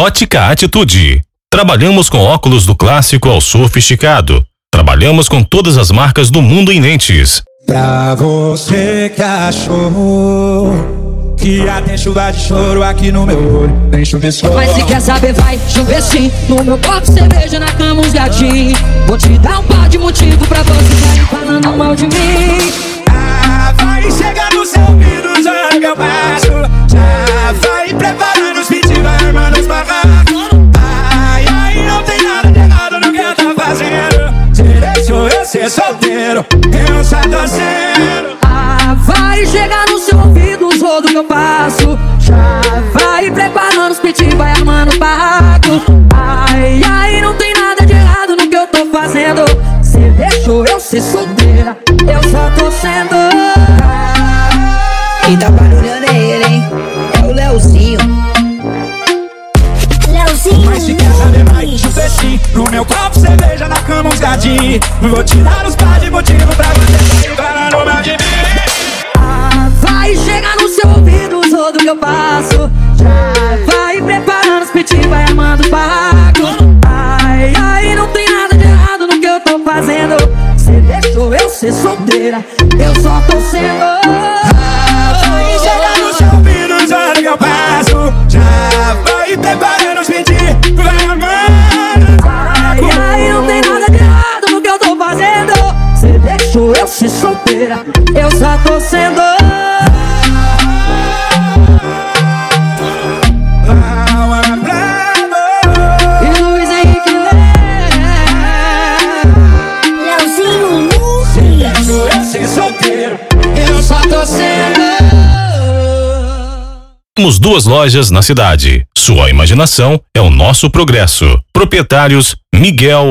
Ótica Atitude. Trabalhamos com óculos do clássico ao sofisticado. Trabalhamos com todas as marcas do mundo em lentes. Pra você que achou que ia ter chuva de choro aqui no meu olho, nem chover só. Mas se quer saber, vai chover sim. No meu copo cerveja, na cama uns gatinhos. Vou te dar um par de motivo pra você sair falando mal de mim. Ah, vai chegar nos seus ouvidos, olha que eu passo. Já vai preparando os pedidos, vai armando os barracos. Ai, ai, não tem nada de errado no que eu tô fazendo. Se deixou eu ser solteiro, eu só tô sendo. Ah, vai chegar no seu ouvido os rodos que eu passo. Já vai preparando os pedidos, vai armando o barraco. Ai, ai, não tem nada de errado no que eu tô fazendo. Se deixou eu ser solteira, eu só tô sendo. Quem tá barulhando é ele, hein? É o Leozinho. Mas se quer saber, vai chover sim. No meu copo cerveja, na cama uns gadinhos. Vou te dar uns par de motivo pra você sair falando mal de mim. Ah, vai chegar no seu ouvido os rodos que eu passo. Já vai preparando os pedidos, vai armando os barracos. Ai, ai, não tem nada de errado no que eu tô fazendo. Você deixou eu ser solteira, eu só tô sendo. Vai chegar nos seus ouvidos, olha que eu passo. Já vai preparando os pedidos, vai armando. Ai, ai, não tem nada de errado no que eu tô fazendo. Você deixou eu ser solteira, eu só tô sendo. E Luiz Henrique Leozinho, deixou eu ser solteiro, eu só tô sendo. Temos 2 lojas na cidade. Sua imaginação é o nosso progresso. Proprietários Miguel